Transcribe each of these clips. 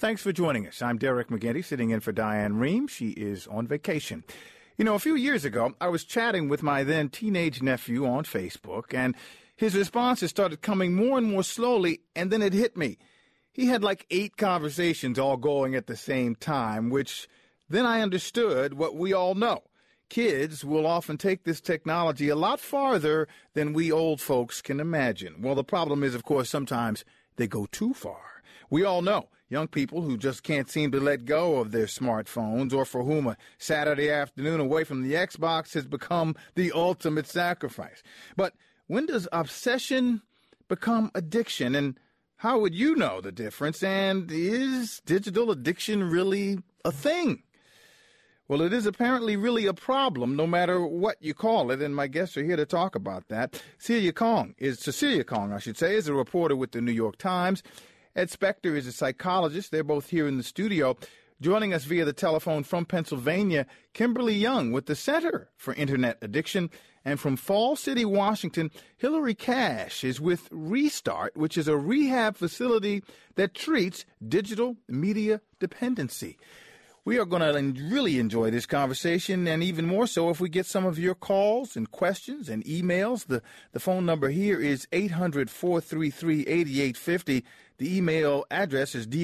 Thanks for joining us. I'm Derek McGinty, sitting in for Diane Rehm. She is on vacation. A few years ago, I was chatting with my then teenage nephew on Facebook, and his responses started coming more and more slowly, and then it hit me. He had like 8 conversations all going at the same time, which then I understood what we all know. Kids will often take this technology a lot farther than we old folks can imagine. Well, the problem is, of course, sometimes they go too far. We all know young people who just can't seem to let go of their smartphones, or for whom a Saturday afternoon away from the Xbox has become the ultimate sacrifice. But when does obsession become addiction, and how would you know the difference? And is digital addiction really a thing? Well, it is apparently really a problem, no matter what you call it, and my guests are here to talk about that. Cecilia Kong, is a reporter with the New York Times. Ed Spector is a psychologist. They're both here in the studio. Joining us via the telephone from Pennsylvania, Kimberly Young with the Center for Internet Addiction. And from Fall City, Washington, Hillary Cash is with Restart, which is a rehab facility that treats digital media dependency. We are going to really enjoy this conversation, and even more so if we get some of your calls and questions and emails. The phone number here is 800-433-8850. The email address is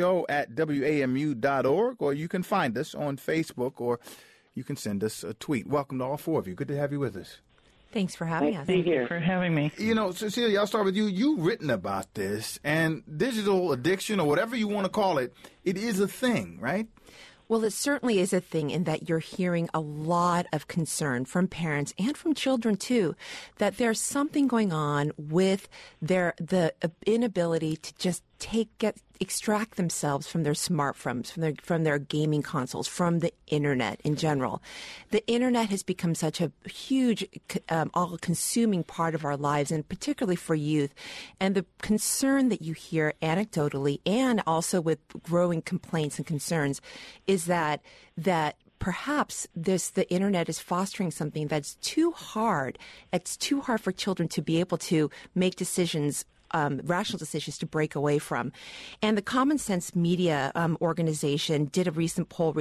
drshow@wamu.org, or you can find us on Facebook, or you can send us a tweet. Welcome to all 4 of you. Good to have you with us. Thanks for having us. Thank you for having me. Cecilia, I'll start with you. You've written about this, and digital addiction, or whatever you want to call it, it is a thing, right? Well, it certainly is a thing in that you're hearing a lot of concern from parents and from children, too, that there's something going on with the inability to just extract themselves from their smartphones, from their gaming consoles, from the internet in general. The internet has become such a huge, all-consuming part of our lives, and particularly for youth. And the concern that you hear anecdotally, and also with growing complaints and concerns, is that perhaps the internet is fostering something that's too hard. It's too hard for children to be able to make decisions, rational decisions to break away from. And the Common Sense Media organization did a recent poll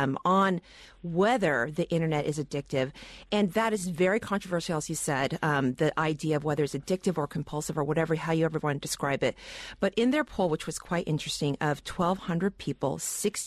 on whether the internet is addictive. And that is very controversial, as you said, the idea of whether it's addictive or compulsive or how you ever want to describe it. But in their poll, which was quite interesting, of 1,200 people,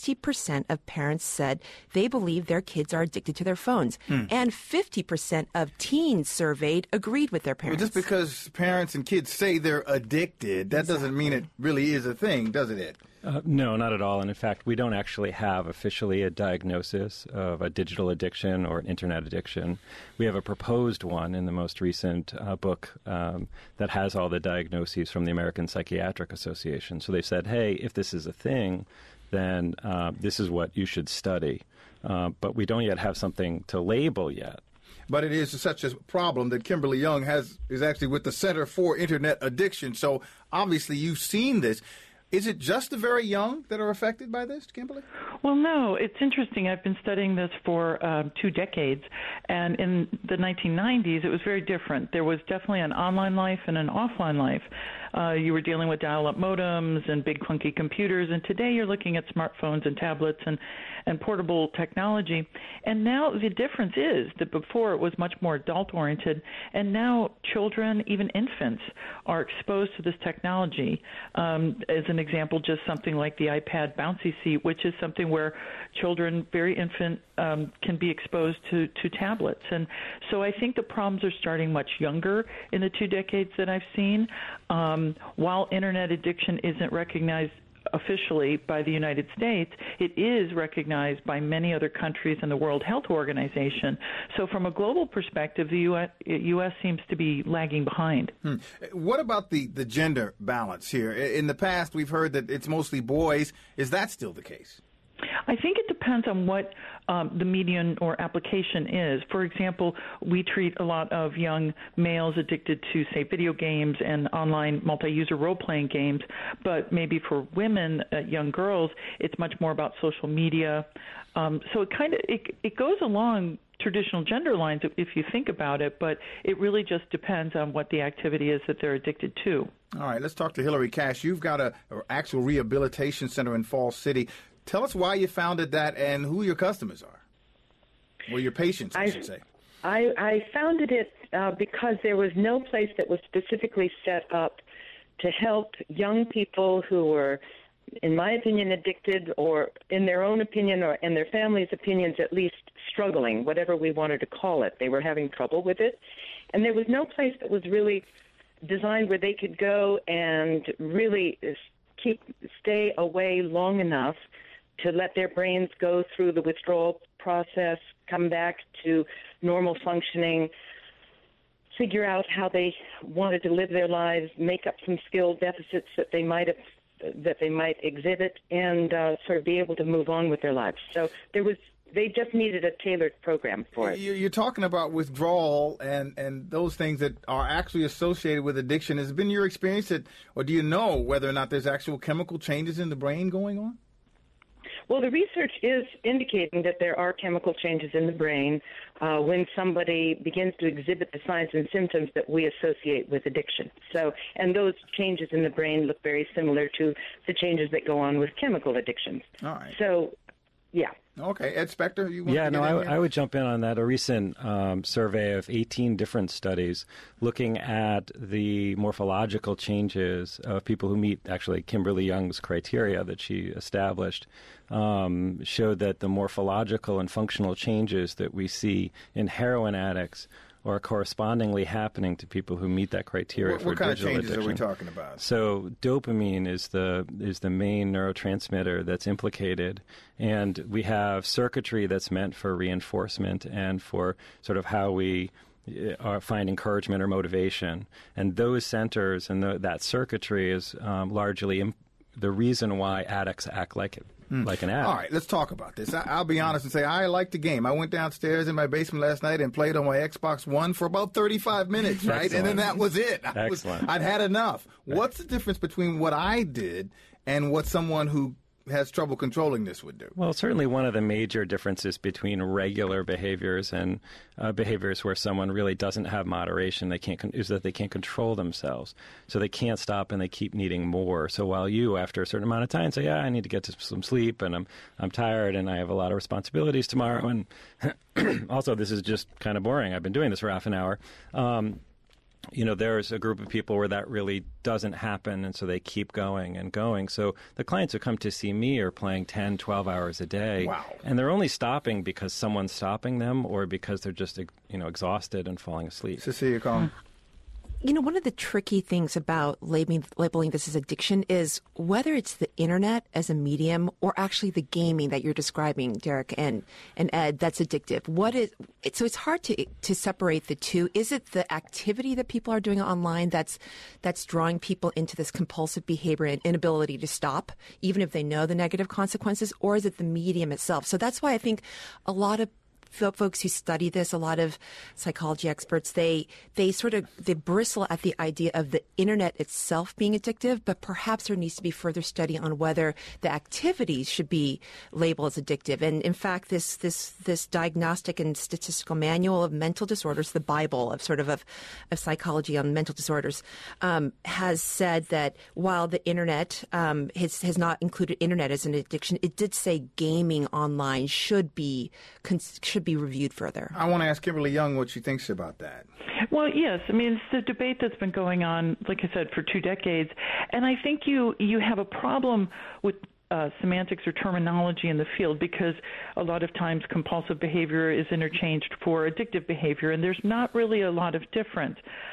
60% of parents said they believe their kids are addicted to their phones. And 50% of teens surveyed agreed with their parents. Well, just because parents and kids say they're addicted, that doesn't mean it really is a thing, does it, Ed? No, not at all. And in fact, we don't actually have officially a diagnosis of a digital addiction or an internet addiction. We have a proposed one in the most recent book that has all the diagnoses from the American Psychiatric Association. So they said, hey, if this is a thing, then this is what you should study. But we don't yet have something to label yet. But it is such a problem that Kimberly Young is actually with the Center for Internet Addiction. So obviously you've seen this. Is it just the very young that are affected by this, Kimberly? Well, no. It's interesting. I've been studying this for 2 decades, and in the 1990s, it was very different. There was definitely an online life and an offline life. You were dealing with dial-up modems and big clunky computers, and today you're looking at smartphones and tablets and portable technology. And now the difference is that before it was much more adult-oriented, and now children, even infants, are exposed to this technology. As an example, just something like the iPad Bouncy Seat, which is something where children, very infant, can be exposed to tablets. And so I think the problems are starting much younger in the 2 decades that I've seen. While internet addiction isn't recognized officially by the United States, it is recognized by many other countries and the World Health Organization. So from a global perspective, the U.S. seems to be lagging behind. What about the gender balance here? In the past, we've heard that it's mostly boys. Is that still the case? I think it depends on what the medium or application is. For example, we treat a lot of young males addicted to, say, video games and online multi-user role-playing games, but maybe for women, young girls, it's much more about social media. So it goes along traditional gender lines if you think about it, but it really just depends on what the activity is that they're addicted to. All right, let's talk to Hillary Cash. You've got an actual rehabilitation center in Falls City. Tell us why you founded that and who your customers are, or your patients, I should say. I founded it because there was no place that was specifically set up to help young people who were, in my opinion, addicted, or in their own opinion or in their family's opinions at least struggling, whatever we wanted to call it. They were having trouble with it. And there was no place that was really designed where they could go and really stay away long enough to let their brains go through the withdrawal process, come back to normal functioning, figure out how they wanted to live their lives, make up some skill deficits that they might exhibit, and sort of be able to move on with their lives. So they just needed a tailored program for it. You're talking about withdrawal and those things that are actually associated with addiction. Has it been your experience or do you know whether or not there's actual chemical changes in the brain going on? Well, the research is indicating that there are chemical changes in the brain when somebody begins to exhibit the signs and symptoms that we associate with addiction. So, and those changes in the brain look very similar to the changes that go on with chemical addictions. All right. So, yeah. Okay, Ed Spector, you want to get in here? I would jump in on that. A recent survey of 18 different studies looking at the morphological changes of people who meet actually Kimberly Young's criteria that she established showed that the morphological and functional changes that we see in heroin addicts are correspondingly happening to people who meet that criteria for digital addiction. What kind of changes are we talking about? So dopamine is the main neurotransmitter that's implicated, and we have circuitry that's meant for reinforcement and for sort of how we find encouragement or motivation. And those centers and that circuitry is largely the reason why addicts act like an addict. All right, let's talk about this. I'll be honest and say I like the game. I went downstairs in my basement last night and played on my Xbox One for about 35 minutes, right? Excellent. And then that was it. I'd had enough. Right. What's the difference between what I did and what someone who has trouble controlling this would do? Well, certainly one of the major differences between regular behaviors and behaviors where someone really doesn't have moderation is that they can't control themselves. So they can't stop and they keep needing more. So while you, after a certain amount of time, say, yeah, I need to get to some sleep and I'm tired and I have a lot of responsibilities tomorrow. And also, this is just kind of boring. I've been doing this for half an hour. There's a group of people where that really doesn't happen, and so they keep going and going. So the clients who come to see me are playing 10, 12 hours a day. Wow. And they're only stopping because someone's stopping them or because they're just, exhausted and falling asleep. Cecilia Cohn. One of the tricky things about labeling this as addiction is whether it's the internet as a medium or actually the gaming that you're describing, Derek and Ed, that's addictive. So it's hard to separate the two. Is it the activity that people are doing online that's drawing people into this compulsive behavior and inability to stop, even if they know the negative consequences, or is it the medium itself? So that's why I think a lot of folks who study this, a lot of psychology experts, they bristle at the idea of the internet itself being addictive, but perhaps there needs to be further study on whether the activities should be labeled as addictive. And in fact, this diagnostic and statistical manual of mental disorders, the Bible of psychology on mental disorders, has said that while the internet has not included internet as an addiction, it did say gaming online should be reviewed further. I want to ask Kimberly Young what she thinks about that. Well, yes. I mean, it's the debate that's been going on, like I said, for 2 decades. And I think you have a problem with semantics or terminology in the field because a lot of times compulsive behavior is interchanged for addictive behavior, and there's not really a lot of difference.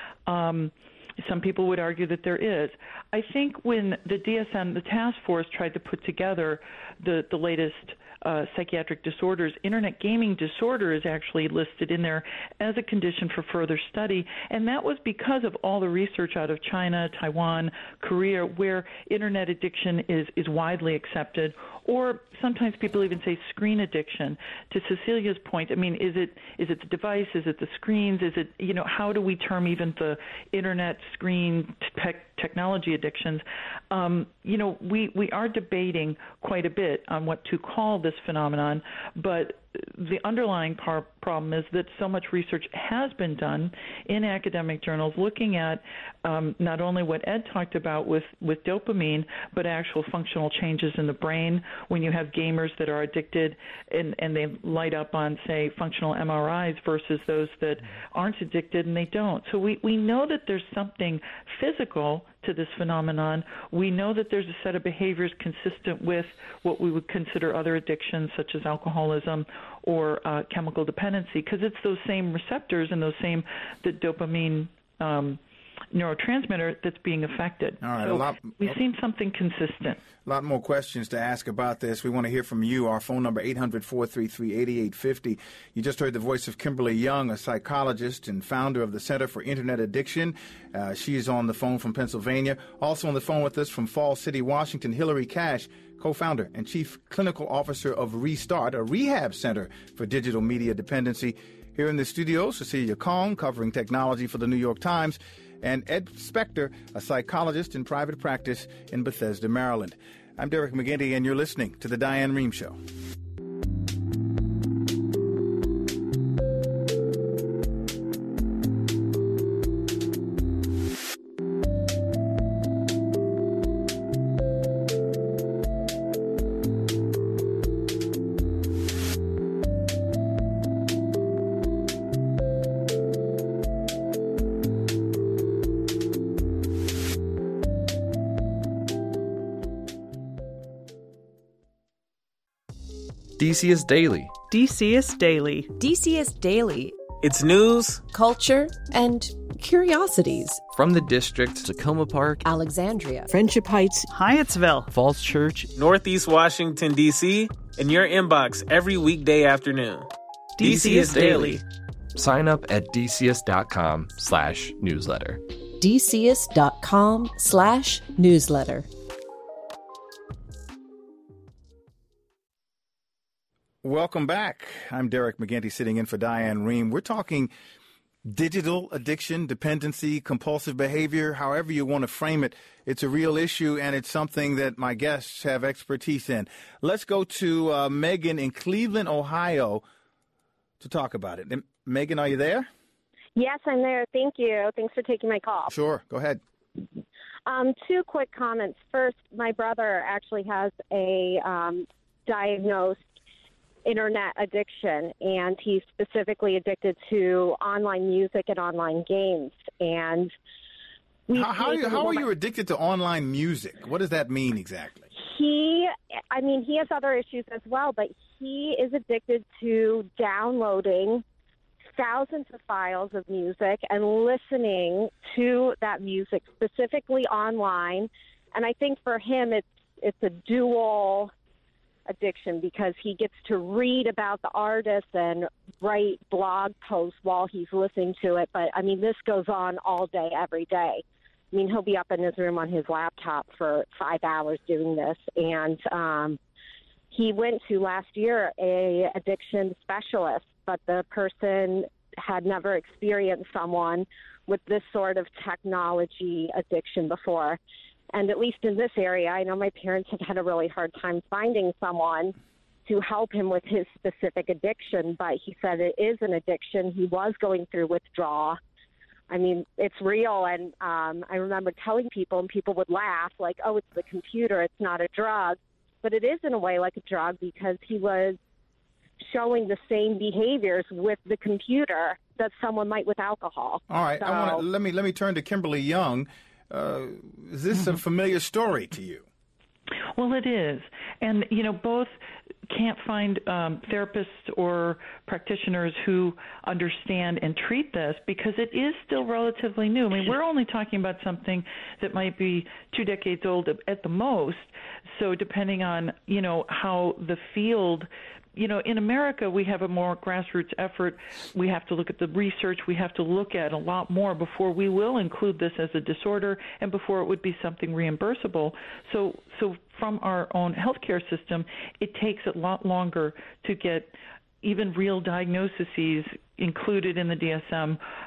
Some people would argue that there is. I think when the DSM, the task force, tried to put together the latest psychiatric disorders, internet gaming disorder is actually listed in there as a condition for further study, and that was because of all the research out of China, Taiwan, Korea, where internet addiction is widely accepted, or sometimes people even say screen addiction. To Cecilia's point, I mean, is it the device? Is it the screens? Is it, how do we term even the internet screen technology addictions? We are debating quite a bit on what to call this phenomenon, but the underlying problem is that so much research has been done in academic journals looking at not only what Ed talked about with dopamine, but actual functional changes in the brain when you have gamers that are addicted and they light up on, say, functional MRIs versus those that aren't addicted and they don't. So we know that there's something physical to this phenomenon. We know that there's a set of behaviors consistent with what we would consider other addictions, such as alcoholism or chemical dependency, because it's those same receptors and the dopamine neurotransmitter that's being affected. All right, so we've seen something consistent. A lot more questions to ask about this. We want to hear from you. Our phone number, 800-433-8850. You just heard the voice of Kimberly Young, a psychologist and founder of the Center for Internet Addiction. She is on the phone from Pennsylvania. Also on the phone with us from Falls City, Washington, Hillary Cash, co-founder and chief clinical officer of Restart, a rehab center for digital media dependency. Here in the studio, Cecilia Kong, covering technology for the New York Times, and Ed Spector, a psychologist in private practice in Bethesda, Maryland. I'm Derek McGinty, and you're listening to The Diane Rehm Show. DCS Daily. DCS Daily. DCS Daily. It's news, culture, and curiosities. From the district, Tacoma Park, Alexandria, Friendship Heights, Hyattsville, Falls Church, Northeast Washington, D.C., in your inbox every weekday afternoon. DCS Daily. Sign up at dcs.com/newsletter. dcs.com/newsletter. Welcome back. I'm Derek McGinty, sitting in for Diane Rehm. We're talking digital addiction, dependency, compulsive behavior, however you want to frame it. It's a real issue, and it's something that my guests have expertise in. Let's go to Megan in Cleveland, Ohio, to talk about it. Megan, are you there? Yes, I'm there. Thank you. Thanks for taking my call. Sure. Go ahead. Two quick comments. First, my brother actually has a diagnosed internet addiction, and he's specifically addicted to online music and online games. And how are you addicted to online music? What does that mean exactly? He has other issues as well, but he is addicted to downloading thousands of files of music and listening to that music specifically online. And I think for him, it's a dual addiction because he gets to read about the artist and write blog posts while he's listening to it. But, this goes on all day, every day. He'll be up in his room on his laptop for 5 hours doing this. And he went to last year a addiction specialist, but the person had never experienced someone with this sort of technology addiction before. And at least in this area, I know my parents have had a really hard time finding someone to help him with his specific addiction, but he said it is an addiction. He was going through withdrawal. It's real, and I remember telling people, and people would laugh, like, oh, it's the computer, it's not a drug. But it is in a way like a drug because he was showing the same behaviors with the computer that someone might with alcohol. All right, So, let me turn to Kimberly Young. Is this a familiar story to you? Well, it is. And, both can't find therapists or practitioners who understand and treat this because it is still relatively new. We're only talking about something that might be 2 decades old at the most. So depending on, how the field in America, we have a more grassroots effort. We have to look at the research. We have to look at a lot more before we will include this as a disorder and before it would be something reimbursable. So from our own healthcare system, it takes a lot longer to get even real diagnoses included in the DSM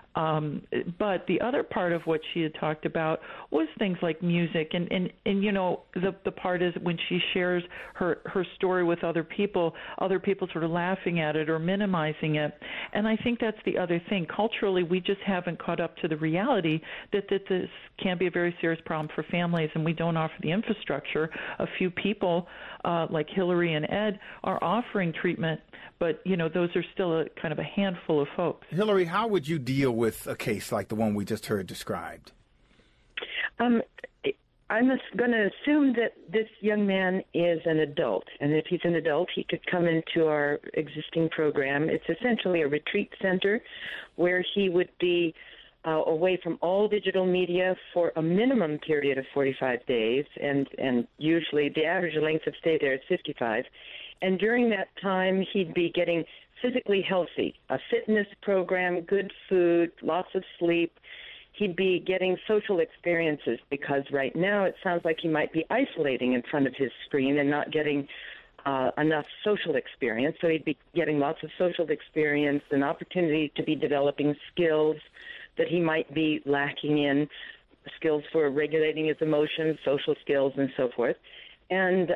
But the other part of what she had talked about was things like music, and you know, the part is when she shares her story with other people sort of laughing at it or minimizing it. And I think that's the other thing. Culturally, we just haven't caught up to the reality that this can be a very serious problem for families, and we don't offer the infrastructure. A few people, like Hillary and Ed, are offering treatment, but you know, those are still a kind of a handful of folks. Hillary, how would you deal with a case like the one we just heard described? I'm going to assume that this young man is an adult, and if he's an adult, he could come into our existing program. It's essentially a retreat center where he would be away from all digital media for a minimum period of 45 days, and usually the average length of stay there is 55. And during that time, he'd be getting physically healthy, a fitness program, good food, lots of sleep. He'd be getting social experiences, because right now it sounds like he might be isolating in front of his screen and not getting enough social experience. So he'd be getting lots of social experience, an opportunity to be developing skills that he might be lacking in, skills for regulating his emotions, social skills, and so forth. And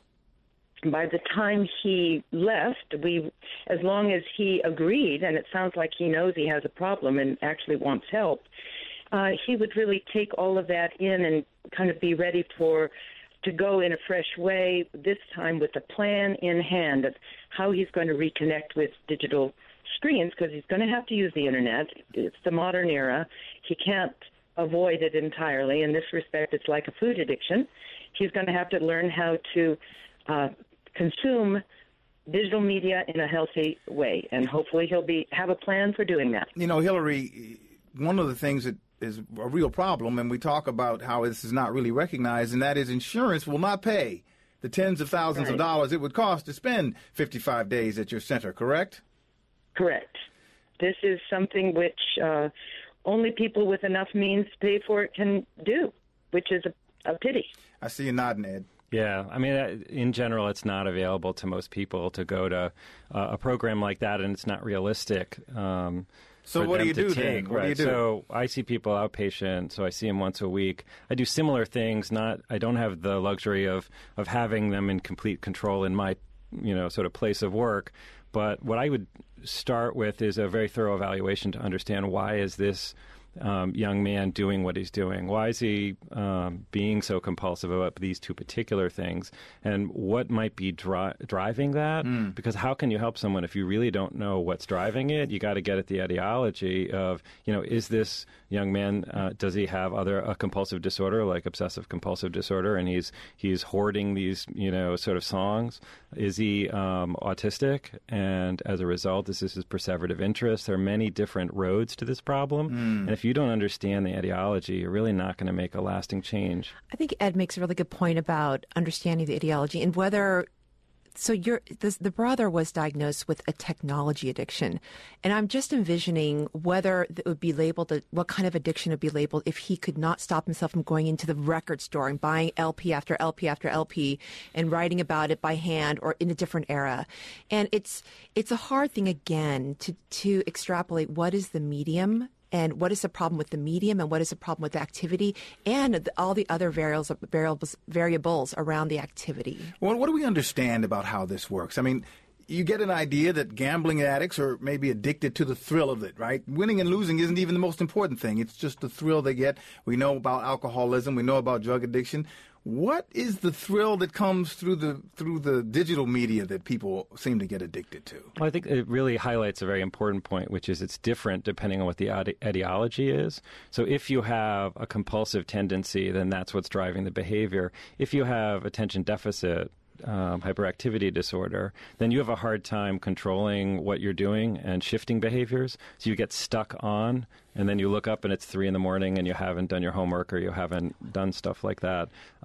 by the time he left, as long as he agreed, and it sounds like he knows he has a problem and actually wants help, he would really take all of that in and kind of be ready to go in a fresh way, this time with a plan in hand of how he's going to reconnect with digital screens, because he's going to have to use the Internet. It's the modern era. He can't avoid it entirely. In this respect, it's like a food addiction. He's going to have to learn how to consume digital media in a healthy way, and hopefully he'll have a plan for doing that. You know, Hillary, one of the things that is a real problem, and we talk about how this is not really recognized, and that is insurance will not pay the tens of thousands of dollars it would cost to spend 55 days at your center, correct? Correct. This is something which only people with enough means to pay for it can do, which is a pity. I see you nodding, Ed. Yeah, I mean, in general, it's not available to most people to go to a program like that, and it's not realistic. So what do you do then? What do you do? So I see people outpatient, so I see them once a week. I do similar things. I don't have the luxury of having them in complete control in my, sort of place of work. But what I would start with is a very thorough evaluation to understand, why is this young man doing what he's doing? Why is he being so compulsive about these two particular things? And what might be driving that? Because how can you help someone if you really don't know what's driving it? You got to get at the etiology of, is this young man, does he have a compulsive disorder like obsessive compulsive disorder, and he's hoarding these, sort of songs? Is he autistic? And as a result, this is his perseverative interest. There are many different roads to this problem. And if you don't understand the etiology, you're really not going to make a lasting change. I think Ed makes a really good point about understanding the etiology and whether. So the brother was diagnosed with a technology addiction, and I'm just envisioning whether it would be labeled, what kind of addiction would be labeled if he could not stop himself from going into the record store and buying LP after LP after LP and writing about it by hand or in a different era. And it's a hard thing, again, to extrapolate what is the medium and what is the problem with the medium and what is the problem with the activity and all the other variables around the activity. Well, what do we understand about how this works? I mean, you get an idea that gambling addicts are maybe addicted to the thrill of it, right? Winning and losing isn't even the most important thing. It's just the thrill they get. We know about alcoholism. We know about drug addiction. What is the thrill that comes through the digital media that people seem to get addicted to? Well, I think it really highlights a very important point, which is it's different depending on what the etiology is. So if you have a compulsive tendency, then that's what's driving the behavior. If you have attention deficit, hyperactivity disorder, then you have a hard time controlling what you're doing and shifting behaviors. So you get stuck on, and then you look up and it's 3 a.m. and you haven't done your homework or you haven't done stuff like that.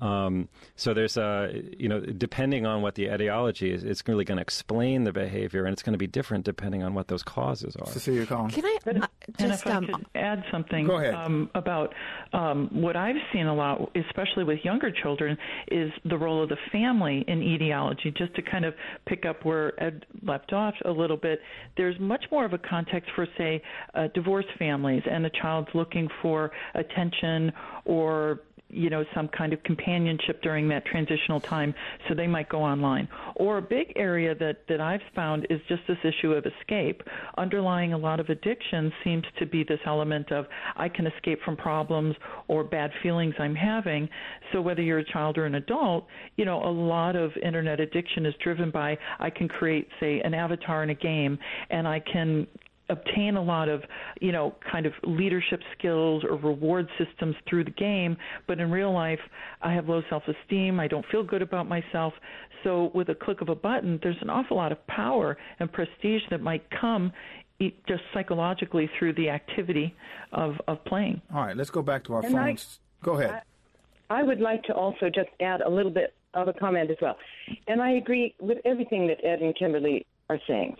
So there's depending on what the etiology is, it's really going to explain the behavior, and it's going to be different depending on what those causes are. Cecilia Collins. Can I? And if I could add something about what I've seen a lot, especially with younger children, is the role of the family in etiology. Just to kind of pick up where Ed left off a little bit, there's much more of a context for, say, divorced families and a child's looking for attention or some kind of companionship during that transitional time, so they might go online. Or a big area that I've found is just this issue of escape. Underlying a lot of addiction seems to be this element of I can escape from problems or bad feelings I'm having. So whether you're a child or an adult, a lot of internet addiction is driven by I can create, say, an avatar in a game, and I can obtain a lot of, kind of leadership skills or reward systems through the game, but in real life, I have low self-esteem, I don't feel good about myself. So with a click of a button, there's an awful lot of power and prestige that might come just psychologically through the activity of playing. All right, let's go back to our phones. Go ahead. I would like to also just add a little bit of a comment as well. And I agree with everything that Ed and Kimberly are saying.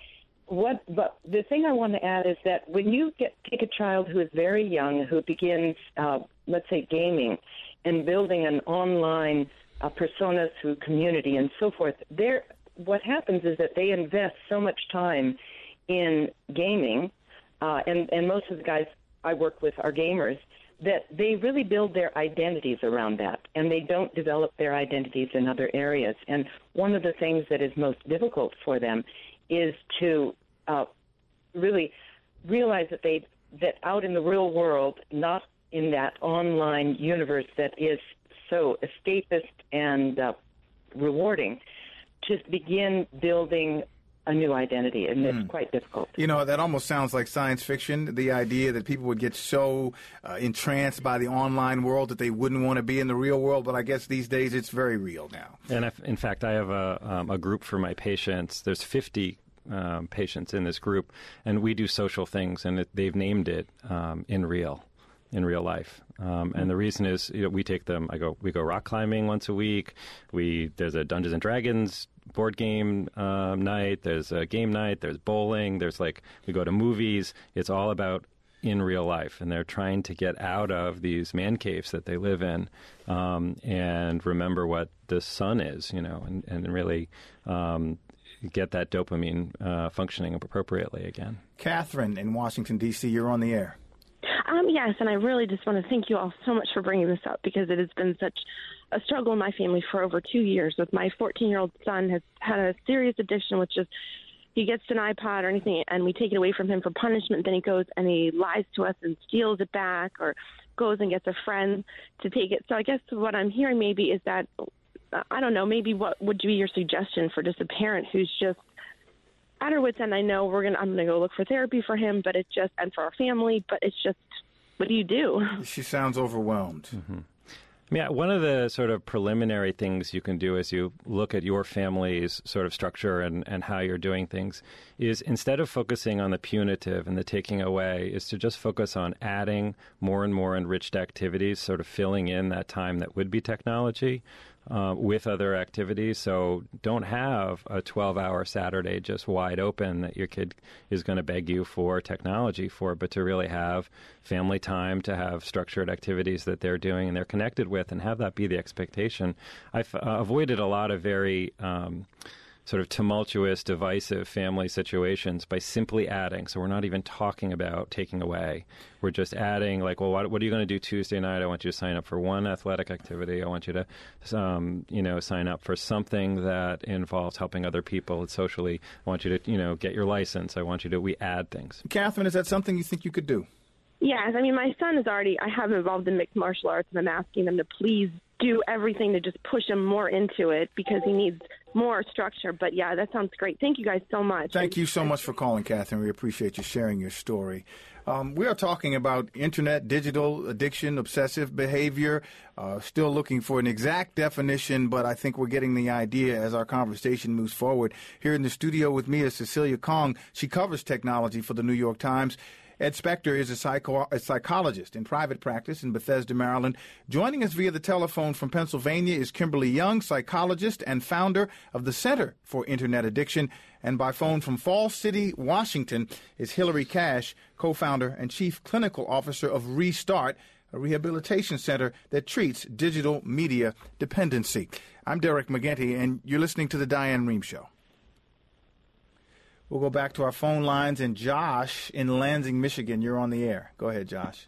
But the thing I want to add is that when you take a child who is very young, who begins, let's say, gaming and building an online persona through community and so forth, what happens is that they invest so much time in gaming, and most of the guys I work with are gamers, that they really build their identities around that, and they don't develop their identities in other areas. And one of the things that is most difficult for them is to really realize that out in the real world, not in that online universe that is so escapist and rewarding, to begin building a new identity, and it's quite difficult. That almost sounds like science fiction, the idea that people would get so entranced by the online world that they wouldn't want to be in the real world, but I guess these days it's very real now. And in fact, I have a group for my patients. There's 50 patients in this group, and we do social things, and they've named it in real life. And the reason is, we take them. We go rock climbing once a week. There's a Dungeons and Dragons board game night. There's a game night. There's bowling. We go to movies. It's all about in real life, and they're trying to get out of these man caves that they live in, and remember what the sun is, and really get that dopamine functioning appropriately again. Catherine in Washington, D.C., you're on the air. Yes, and I really just want to thank you all so much for bringing this up, because it has been such a struggle in my family for over 2 years. With my 14-year-old son has had a serious addiction, which is he gets an iPod or anything, and we take it away from him for punishment. Then he goes and he lies to us and steals it back, or goes and gets a friend to take it. So I guess what I'm hearing maybe is that, I don't know, maybe what would be your suggestion for just a parent who's just at her wit's end? I know I'm gonna go look for therapy for him, but it's just, and for our family, but it's just, what do you do? She sounds overwhelmed. Mm-hmm. Yeah, one of the sort of preliminary things you can do as you look at your family's sort of structure and how you're doing things is, instead of focusing on the punitive and the taking away, is to just focus on adding more and more enriched activities, sort of filling in that time that would be technology with other activities. So don't have a 12-hour Saturday just wide open that your kid is going to beg you for technology for, but to really have family time, to have structured activities that they're doing and they're connected with, and have that be the expectation. I've avoided a lot of very sort of tumultuous, divisive family situations by simply adding. So we're not even talking about taking away. We're just adding, what are you going to do Tuesday night? I want you to sign up for one athletic activity. I want you to, sign up for something that involves helping other people socially. I want you to, get your license. We add things. Catherine, is that something you think you could do? Yes. I mean, my son I have him involved in mixed martial arts, and I'm asking him to please do everything to just push him more into it, because he needs more structure. But yeah, that sounds great. Thank you guys so much. Thank you so much for calling, Catherine. We appreciate you sharing your story. We are talking about internet, digital addiction, obsessive behavior, still looking for an exact definition, but I think we're getting the idea as our conversation moves forward. Here in the studio with me is Cecilia Kong. She covers technology for the New York Times. Ed Spector is a psychologist in private practice in Bethesda, Maryland. Joining us via the telephone from Pennsylvania is Kimberly Young, psychologist and founder of the Center for Internet Addiction. And by phone from Falls City, Washington, is Hillary Cash, co-founder and chief clinical officer of Restart, a rehabilitation center that treats digital media dependency. I'm Derek McGinty, and you're listening to The Diane Rehm Show. We'll go back to our phone lines, and Josh in Lansing, Michigan, you're on the air. Go ahead, Josh.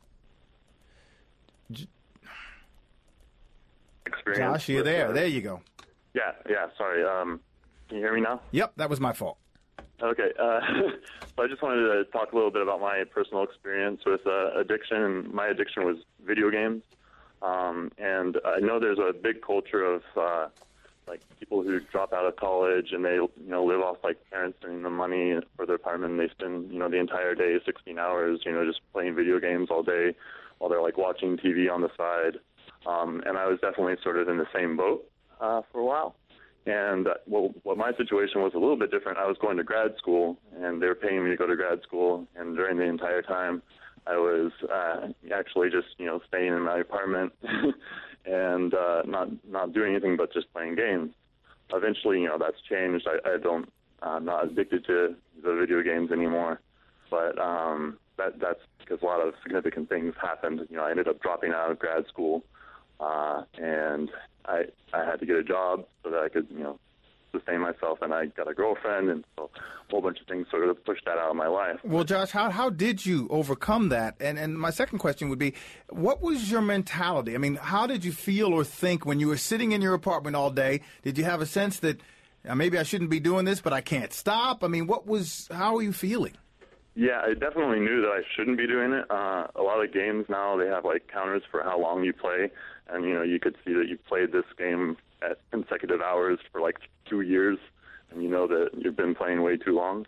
Josh, you're there. There you go. Yeah, sorry. Can you hear me now? Yep, that was my fault. Okay. So I just wanted to talk a little bit about my personal experience with addiction, and my addiction was video games. And I know there's a big culture of like people who drop out of college and they live off like parents sending them money for their apartment, and they spend the entire day, 16 hours, just playing video games all day while they're like watching TV on the side. And I was definitely sort of in the same boat for a while. And what my situation was a little bit different. I was going to grad school, and they were paying me to go to grad school, and during the entire time I was actually just staying in my apartment and not doing anything but just playing games. Eventually, that's changed. I'm not addicted to the video games anymore, but that's because a lot of significant things happened. I ended up dropping out of grad school, and I had to get a job so that I could sustain myself, and I got a girlfriend, and so a whole bunch of things sort of pushed that out of my life. Well, Josh, how did you overcome that? And my second question would be, what was your mentality? I mean, how did you feel or think when you were sitting in your apartment all day? Did you have a sense that maybe I shouldn't be doing this, but I can't stop? I mean, how are you feeling? Yeah, I definitely knew that I shouldn't be doing it. A lot of games now, they have like counters for how long you play, and you could see that you've played this game at consecutive hours for like 2 years, and that you've been playing way too long.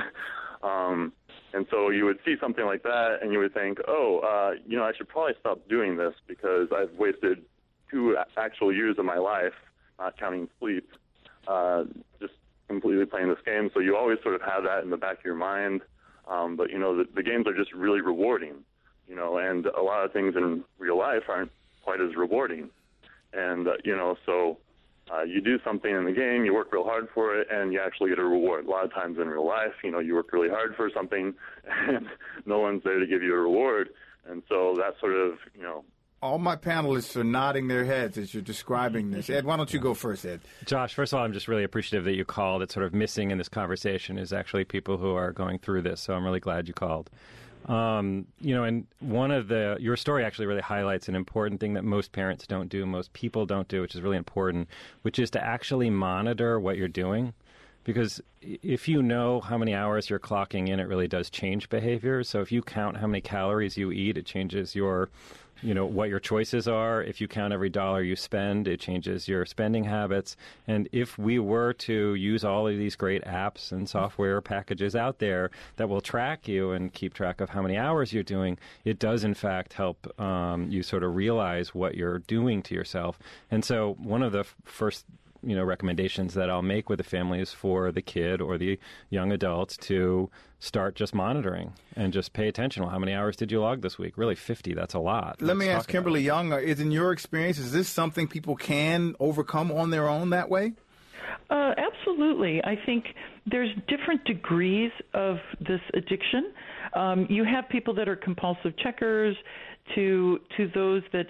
And so you would see something like that, and you would think, I should probably stop doing this because I've wasted 2 actual years of my life, not counting sleep, just completely playing this game. So you always sort of have that in the back of your mind. But the games are just really rewarding, and a lot of things in real life aren't quite as rewarding. And, so you do something in the game, you work real hard for it, and you actually get a reward. A lot of times in real life, you work really hard for something, and no one's there to give you a reward. And so that sort of, All my panelists are nodding their heads as you're describing this. Ed, why don't you go first, Ed? Josh, first of all, I'm just really appreciative that you called. It's sort of missing in this conversation is actually people who are going through this, so I'm really glad you called. And one of your story actually really highlights an important thing that most parents don't do, most people don't do, which is really important, which is to actually monitor what you're doing. Because if you know how many hours you're clocking in, it really does change behavior. So if you count how many calories you eat, it changes your what your choices are. If you count every dollar you spend, it changes your spending habits. And if we were to use all of these great apps and software packages out there that will track you and keep track of how many hours you're doing, it does, in fact, help you sort of realize what you're doing to yourself. And so one of the first recommendations that I'll make with the family is for the kid or the young adult to start just monitoring and just pay attention. Well, how many hours did you log this week? Really, 50. That's a lot. Let me ask Kimberly Young, in your experience, is this something people can overcome on their own that way? Absolutely. I think there's different degrees of this addiction. You have people that are compulsive checkers to those that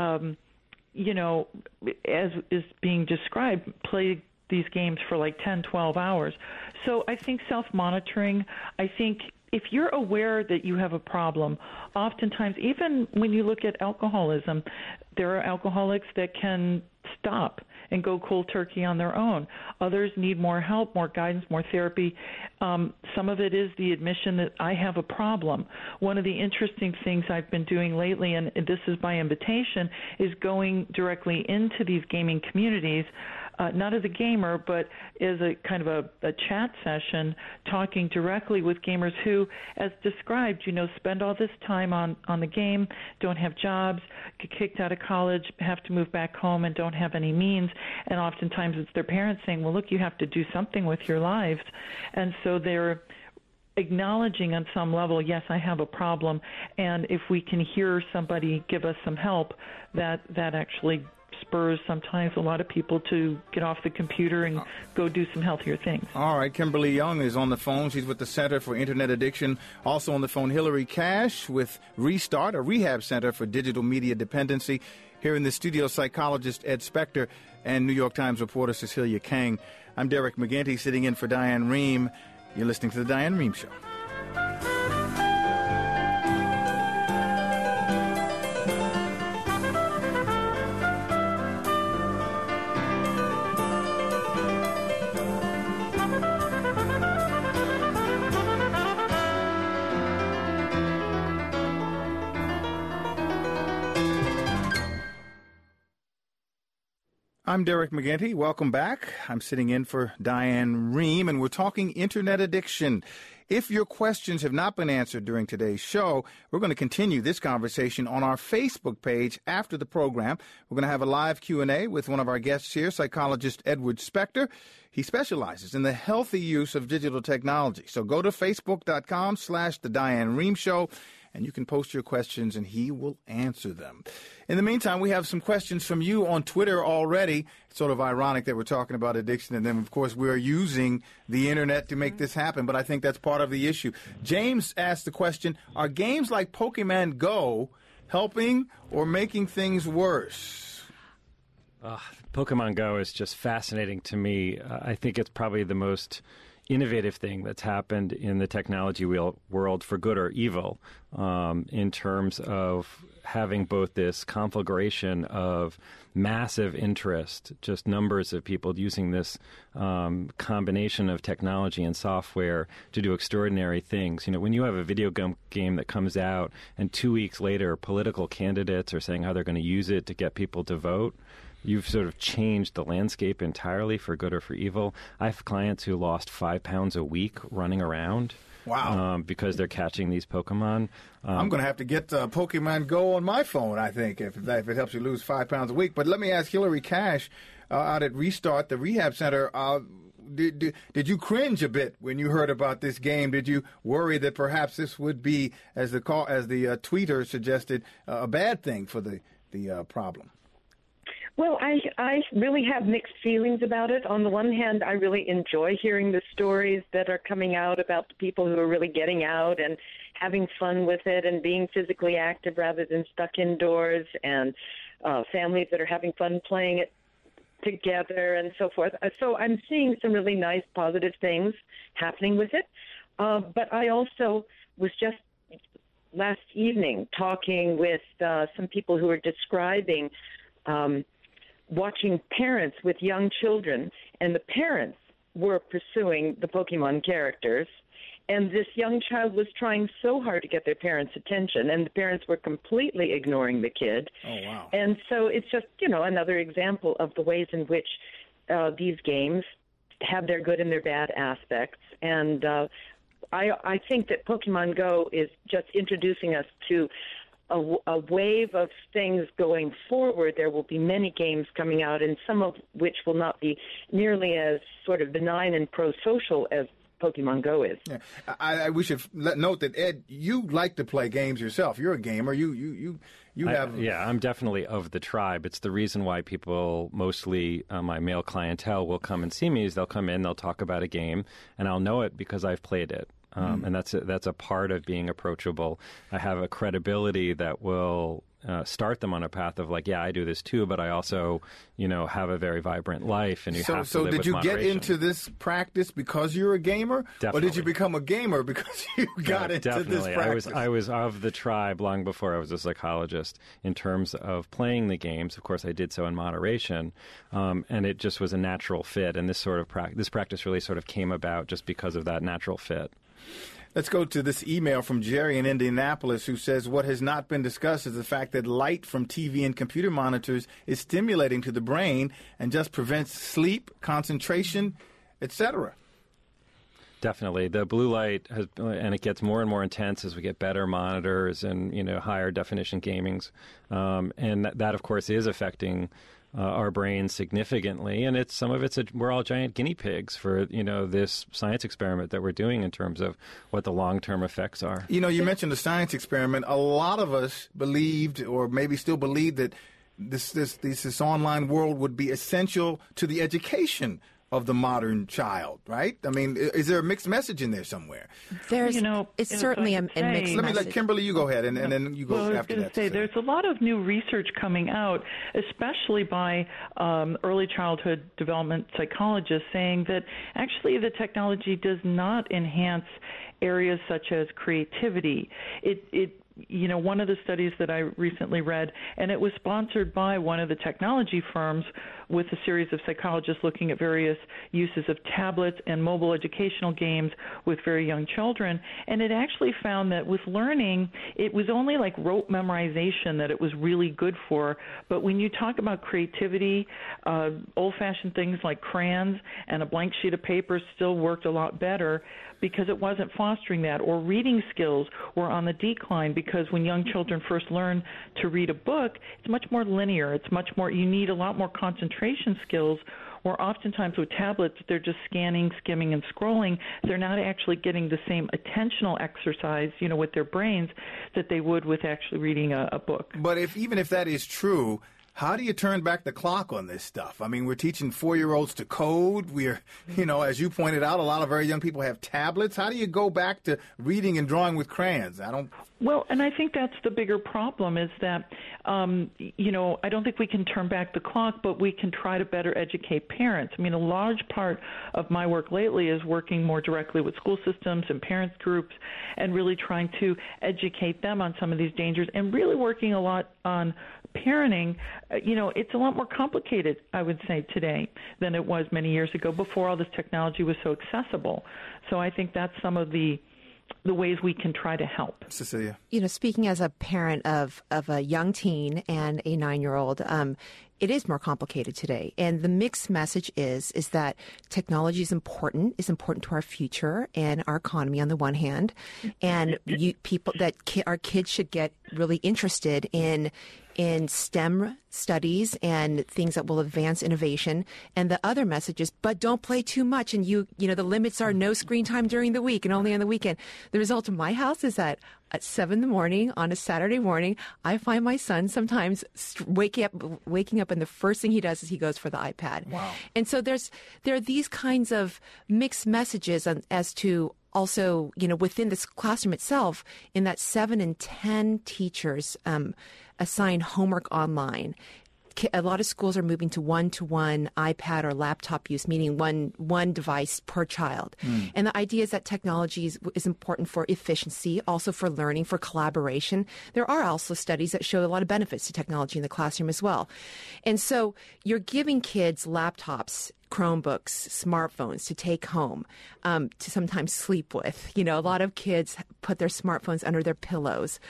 as is being described, play these games for like 10, 12 hours. So I think self-monitoring, I think if you're aware that you have a problem, oftentimes, even when you look at alcoholism, there are alcoholics that can stop and go cold turkey on their own. Others need more help, more guidance, more therapy. Some of it is the admission that I have a problem. One of the interesting things I've been doing lately, and this is by invitation, is going directly into these gaming communities, not as a gamer, but as a kind of a chat session, talking directly with gamers who, as described, spend all this time on the game, don't have jobs, get kicked out of college, have to move back home, and don't have any means. And oftentimes it's their parents saying, well, look, you have to do something with your lives. And so they're acknowledging on some level, yes, I have a problem, and if we can hear somebody give us some help, that actually spurs sometimes a lot of people to get off the computer and go do some healthier things. All right, Kimberly Young is on the phone. She's with the Center for Internet Addiction. Also on the phone, Hillary Cash with Restart, a rehab center for digital media dependency. Here in the studio, psychologist Ed Spector and New York Times reporter Cecilia Kang. I'm Derek McGinty, sitting in for Diane Rehm. You're listening to The Diane Rehm Show. I'm Derek McGinty. Welcome back. I'm sitting in for Diane Rehm, and we're talking Internet addiction. If your questions have not been answered during today's show, we're going to continue this conversation on our Facebook page after the program. We're going to have a live Q&A with one of our guests here, psychologist Edward Spector. He specializes in the healthy use of digital technology. So go to facebook.com/The Diane Rehm Show, and you can post your questions, and he will answer them. In the meantime, we have some questions from you on Twitter already. It's sort of ironic that we're talking about addiction, and then, of course, we're using the Internet to make this happen, but I think that's part of the issue. James asked the question, are games like Pokemon Go helping or making things worse? Pokemon Go is just fascinating to me. I think it's probably the most innovative thing that's happened in the technology world, for good or evil, in terms of having both this conflagration of massive interest, just numbers of people using this combination of technology and software to do extraordinary things. You know, when you have a video game that comes out and 2 weeks later political candidates are saying how they're going to use it to get people to vote, you've sort of changed the landscape entirely, for good or for evil. I have clients who lost 5 pounds a week running around. Wow. Because they're catching these Pokemon. I'm going to have to get Pokemon Go on my phone, I think, if it helps you lose 5 pounds a week. But let me ask Hillary Cash out at Restart, the rehab center, did you cringe a bit when you heard about this game? Did you worry that perhaps this would be, as the tweeter suggested, a bad thing for the problem? Well, I really have mixed feelings about it. On the one hand, I really enjoy hearing the stories that are coming out about the people who are really getting out and having fun with it and being physically active rather than stuck indoors, and families that are having fun playing it together and so forth. So I'm seeing some really nice positive things happening with it. But I also was just last evening talking with some people who are describing watching parents with young children, and the parents were pursuing the Pokemon characters, and this young child was trying so hard to get their parents' attention, and the parents were completely ignoring the kid. Oh, wow. And so it's just, another example of the ways in which these games have their good and their bad aspects. And I think that Pokemon Go is just introducing us to a wave of things going forward. There will be many games coming out, and some of which will not be nearly as sort of benign and pro-social as Pokemon Go is. Yeah. We should note that, Ed, you like to play games yourself. You're a gamer. You have... Yeah, I'm definitely of the tribe. It's the reason why people, mostly my male clientele, will come and see me. Is they'll come in, they'll talk about a game, and I'll know it because I've played it. And that's a part of being approachable. I have a credibility that will start them on a path of like, yeah, I do this too, but I also, have a very vibrant life, and you have to live with moderation. So did you get into this practice because you're a gamer? Definitely. Or did you become a gamer because you got into this practice? I was of the tribe long before I was a psychologist in terms of playing the games. Of course, I did so in moderation, and it just was a natural fit, and this practice really sort of came about just because of that natural fit. Let's go to this email from Jerry in Indianapolis, who says what has not been discussed is the fact that light from TV and computer monitors is stimulating to the brain and just prevents sleep, concentration, etc. Definitely. The blue light and it gets more and more intense as we get better monitors and, higher definition gamings. And that, of course, is affecting our brains significantly, and we're all giant guinea pigs for this science experiment that we're doing in terms of what the long-term effects are. You mentioned the science experiment. A lot of us believed, or maybe still believe, that this online world would be essential to the education of the modern child, right? I mean, is there a mixed message in there somewhere? It's certainly a mixed message. Let me let Kimberly, you go ahead, and then you go after that. I was going to say, there's a lot of new research coming out, especially by early childhood development psychologists, saying that actually the technology does not enhance areas such as creativity. One of the studies that I recently read, and it was sponsored by one of the technology firms with a series of psychologists looking at various uses of tablets and mobile educational games with very young children, and it actually found that with learning, it was only like rote memorization that it was really good for, but when you talk about creativity, old-fashioned things like crayons and a blank sheet of paper still worked a lot better because it wasn't fostering that, or reading skills were on the decline because when young children first learn to read a book, it's much more linear. It's much more, you need a lot more concentration skills, where oftentimes with tablets, they're just scanning, skimming, and scrolling. They're not actually getting the same attentional exercise, with their brains that they would with actually reading a book. But even if that is true, how do you turn back the clock on this stuff? I mean, we're teaching 4-year-olds to code. We're, as you pointed out, a lot of very young people have tablets. How do you go back to reading and drawing with crayons? Well, and I think that's the bigger problem is that, I don't think we can turn back the clock, but we can try to better educate parents. I mean, a large part of my work lately is working more directly with school systems and parents groups and really trying to educate them on some of these dangers and really working a lot on parenting. It's a lot more complicated, I would say, today than it was many years ago before all this technology was so accessible. So I think that's some of the ways we can try to help. Cecilia. Speaking as a parent of a young teen and a 9-year-old, it is more complicated today. And the mixed message is that technology is important to our future and our economy on the one hand. And our kids should get really interested in STEM studies and things that will advance innovation. And the other message is, but don't play too much. And the limits are no screen time during the week and only on the weekend. The result of my house is that at 7 a.m. on a Saturday morning, I find my son sometimes waking up, and the first thing he does is he goes for the iPad. Wow. And so there are these kinds of mixed messages as to also, within this classroom itself, in that 7 and 10 teachers assign homework online. A lot of schools are moving to one-to-one iPad or laptop use, meaning one device per child. And the idea is that technology is important for efficiency, also for learning, for collaboration. There are also studies that show a lot of benefits to technology in the classroom as well. And so you're giving kids laptops, Chromebooks, smartphones to take home, to sometimes sleep with. A lot of kids put their smartphones under their pillows.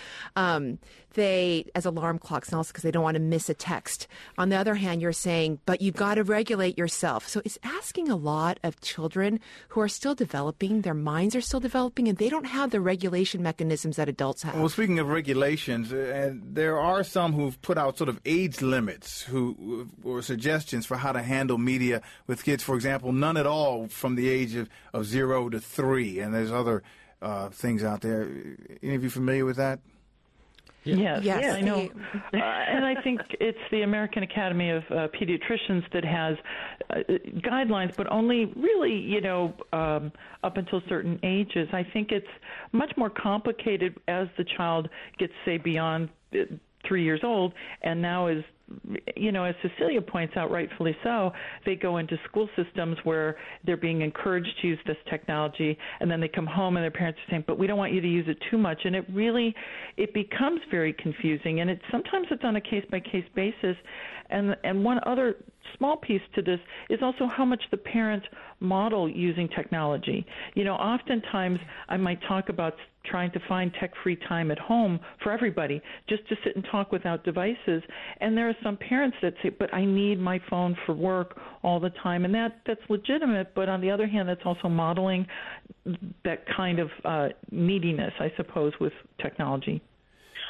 As alarm clocks, and also because they don't want to miss a text. On the other hand, you're saying, but you've got to regulate yourself. So it's asking a lot of children who are still developing, their minds are still developing, and they don't have the regulation mechanisms that adults have. Well, speaking of regulations, and there are some who've put out sort of age limits or suggestions for how to handle media with kids. For example, none at all from the age of 0 to 3. And there's other things out there. Any of you familiar with that? Yes, I know. And I think it's the American Academy of Pediatricians that has guidelines, but only really, up until certain ages. I think it's much more complicated as the child gets, say, beyond 3 years old, and now is, as Cecilia points out, rightfully so, they go into school systems where they're being encouraged to use this technology, and then they come home and their parents are saying, but we don't want you to use it too much. And it becomes very confusing, and sometimes it's on a case-by-case basis. And one other small piece to this is also how much the parents model using technology. Oftentimes I might talk about trying to find tech-free time at home for everybody, just to sit and talk without devices. And there are some parents that say, but I need my phone for work all the time. And that's legitimate, but on the other hand, that's also modeling that kind of neediness, I suppose, with technology.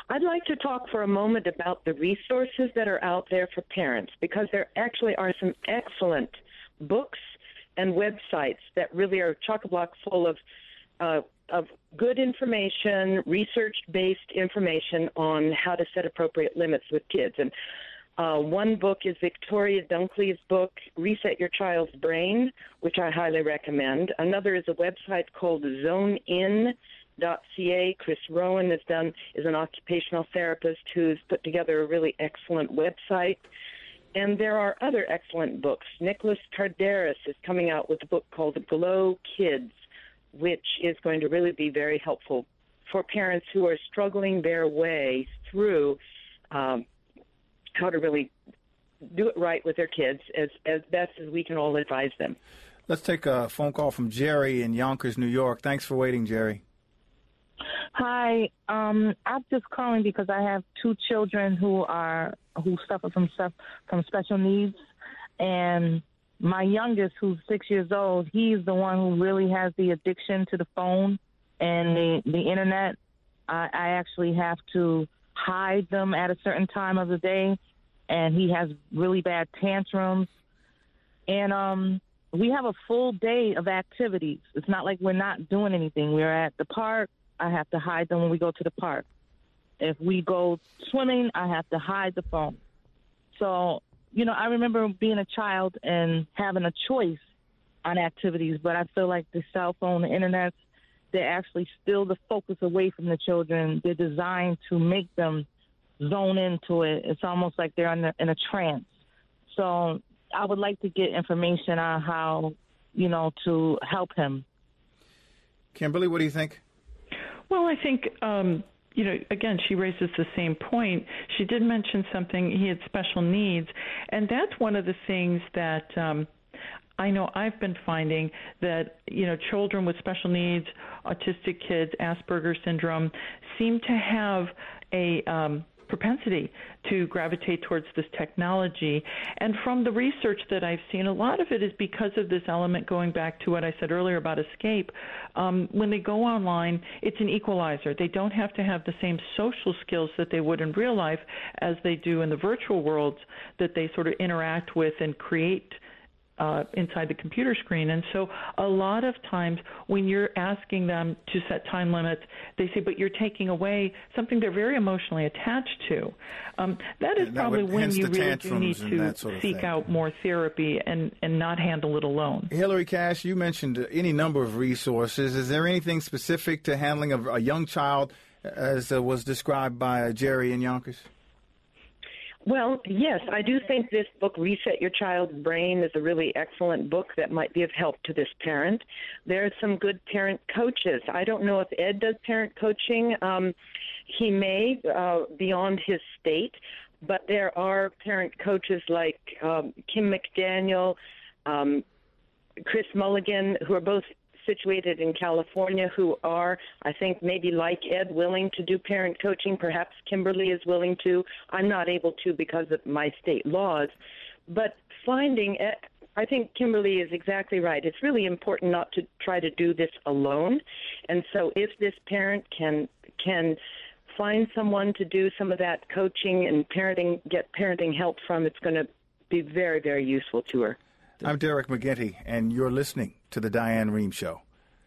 I'd like to talk for a moment about the resources that are out there for parents, because there actually are some excellent books and websites that really are chock-a-block full of good information, research-based information on how to set appropriate limits with kids. And one book is Victoria Dunkley's book, Reset Your Child's Brain, which I highly recommend. Another is a website called ZoneIn.ca. Chris Rowan is an occupational therapist who's put together a really excellent website. And there are other excellent books. Nicholas Kardaras is coming out with a book called Glow Kids, which is going to really be very helpful for parents who are struggling their way through how to really do it right with their kids as best as we can all advise them. Let's take a phone call from Jerry in Yonkers, New York. Thanks for waiting, Jerry. Hi, I'm just calling because I have two children who suffer from special needs, and my youngest, who's 6 years old, he's the one who really has the addiction to the phone and the internet. I actually have to hide them at a certain time of the day, and he has really bad tantrums. And we have a full day of activities. It's not like we're not doing anything. We're at the park. I have to hide them when we go to the park. If we go swimming, I have to hide the phone. So, I remember being a child and having a choice on activities, but I feel like the cell phone, the internet, they're actually steal the focus away from the children. They're designed to make them zone into it. It's almost like they're in a trance. So I would like to get information on how, to help him. Kimberly, what do you think? Well, I think, again, she raises the same point. She did mention something, he had special needs, and that's one of the things that I know I've been finding that, children with special needs, autistic kids, Asperger's syndrome, seem to have a propensity to gravitate towards this technology. And from the research that I've seen, a lot of it is because of this element, going back to what I said earlier about escape. When they go online, it's an equalizer. They don't have to have the same social skills that they would in real life as they do in the virtual worlds that they sort of interact with and create inside the computer screen. And so a lot of times when you're asking them to set time limits, they say, but you're taking away something they're very emotionally attached to. That is probably when you really do need to seek out more therapy and not handle it alone. Hillary Cash, you mentioned any number of resources. Is there anything specific to handling a young child as was described by Jerry in Yonkers? Well, yes, I do think this book, Reset Your Child's Brain, is a really excellent book that might be of help to this parent. There are some good parent coaches. I don't know if Ed does parent coaching. He may, beyond his state, but there are parent coaches like Kim McDaniel, Chris Mulligan, who are both situated in California, who are, I think, maybe like Ed, willing to do parent coaching. Perhaps Kimberly is willing to. I'm not able to because of my state laws. But I think Kimberly is exactly right. It's really important not to try to do this alone. And so if this parent can find someone to do some of that coaching and get parenting help from, it's going to be very, very useful to her. I'm Derek McGinty, and you're listening to The Diane Rehm Show.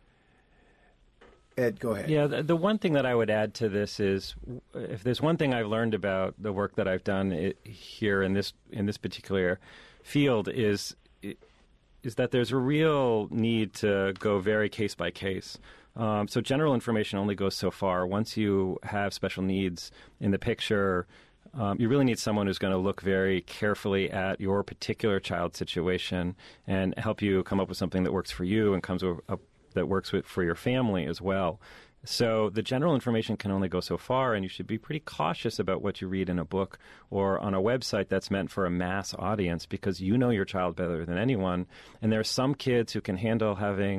Ed, go ahead. Yeah, the one thing that I would add to this is, if there's one thing I've learned about the work that I've done here in this particular field is that there's a real need to go very case by case. So general information only goes so far. Once you have special needs in the picture, you really need someone who's going to look very carefully at your particular child situation and help you come up with something that works for you and that works for your family as well. So the general information can only go so far, and you should be pretty cautious about what you read in a book or on a website that's meant for a mass audience, because you know your child better than anyone. And there are some kids who can handle having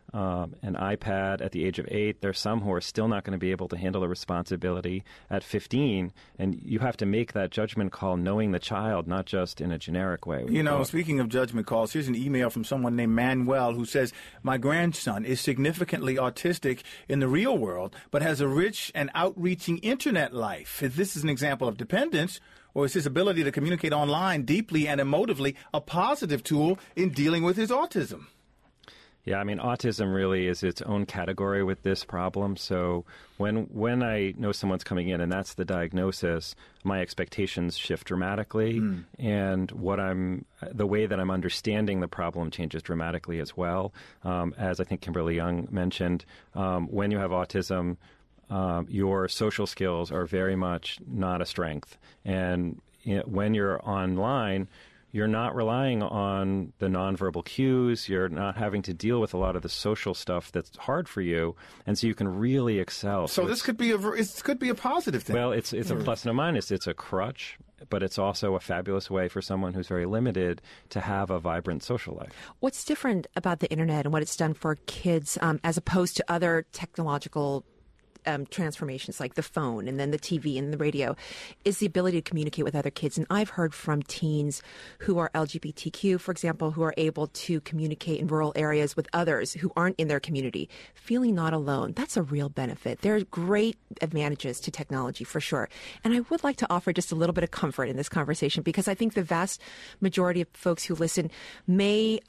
an iPad at the age of 8. There's some who are still not going to be able to handle the responsibility at 15. And you have to make that judgment call knowing the child, not just in a generic way. You know, speaking of judgment calls, here's an email from someone named Manuel who says, my grandson is significantly autistic in the real world, but has a rich and outreaching internet life. If this is an example of dependence, or is his ability to communicate online deeply and emotively a positive tool in dealing with his autism? Yeah, I mean, autism really is its own category with this problem. So when I know someone's coming in and that's the diagnosis, my expectations shift dramatically, and the way that I'm understanding the problem changes dramatically as well. As I think Kimberly Young mentioned, when you have autism, your social skills are very much not a strength. And when you're online, you're not relying on the nonverbal cues. You're not having to deal with a lot of the social stuff that's hard for you, and so you can really excel. So this could be a positive thing. Well, it's a plus and a minus. It's a crutch, but it's also a fabulous way for someone who's very limited to have a vibrant social life. What's different about the internet and what it's done for kids as opposed to other technological transformations like the phone and then the TV and the radio is the ability to communicate with other kids. And I've heard from teens who are LGBTQ, for example, who are able to communicate in rural areas with others who aren't in their community, feeling not alone. That's a real benefit. There are great advantages to technology for sure. And I would like to offer just a little bit of comfort in this conversation because I think the vast majority of folks who listen may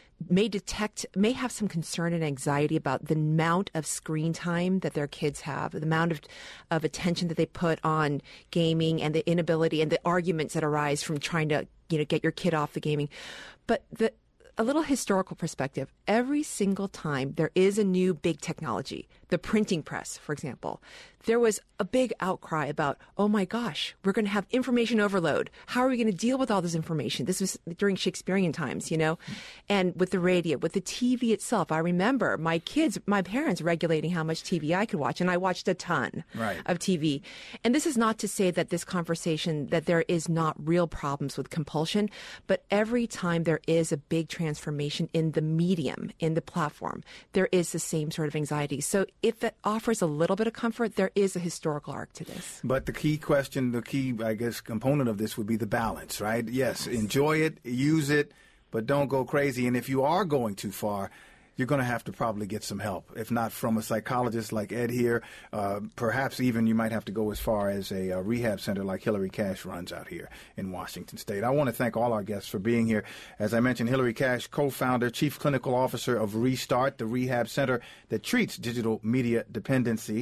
have some concern and anxiety about the amount of screen time that their kids have, the amount of attention that they put on gaming and the inability and the arguments that arise from trying to, get your kid off the gaming. But a little historical perspective, every single time there is a new big technology, the printing press, for example, there was a big outcry about, oh my gosh, we're going to have information overload. How are we going to deal with all this information? This was during Shakespearean times, and with the radio, with the TV itself. I remember my parents regulating how much TV I could watch, and I watched a ton of TV. And this is not to say that this conversation, that there is not real problems with compulsion, but every time there is a big transformation in the medium, in the platform, there is the same sort of anxiety. So if that offers a little bit of comfort, there is a historical arc to this. But the key component of this would be the balance, right? Yes, enjoy it, use it, but don't go crazy. And if you are going too far, you're going to have to probably get some help, if not from a psychologist like Ed here. Perhaps even you might have to go as far as a rehab center like Hillary Cash runs out here in Washington State. I want to thank all our guests for being here. As I mentioned, Hillary Cash, co-founder, chief clinical officer of Restart, the rehab center that treats digital media dependency.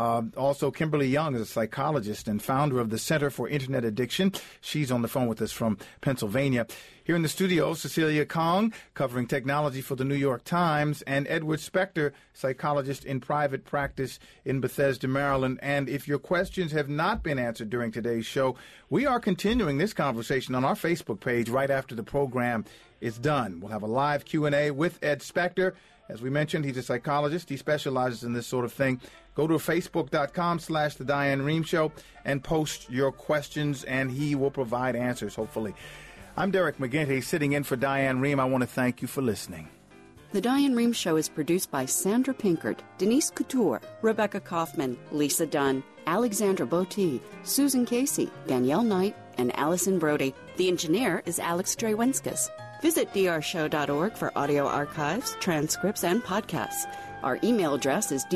Also, Kimberly Young is a psychologist and founder of the Center for Internet Addiction. She's on the phone with us from Pennsylvania. Here in the studio, Cecilia Kong, covering technology for the New York Times, and Edward Spector, psychologist in private practice in Bethesda, Maryland. And if your questions have not been answered during today's show, we are continuing this conversation on our Facebook page right after the program is done. We'll have a live Q&A with Ed Spector. As we mentioned, he's a psychologist. He specializes in this sort of thing. Go to facebook.com/The Diane Rehm Show and post your questions, and he will provide answers, hopefully. I'm Derek McGinty, sitting in for Diane Rehm. I want to thank you for listening. The Diane Rehm Show is produced by Sandra Pinkert, Denise Couture, Rebecca Kaufman, Lisa Dunn, Alexandra Botti, Susan Casey, Danielle Knight, and Allison Brody. The engineer is Alex Drewenskas. Visit drshow.org for audio archives, transcripts, and podcasts. Our email address is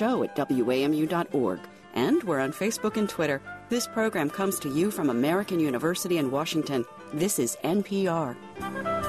drshow@wamu.org. And we're on Facebook and Twitter. This program comes to you from American University in Washington. This is NPR.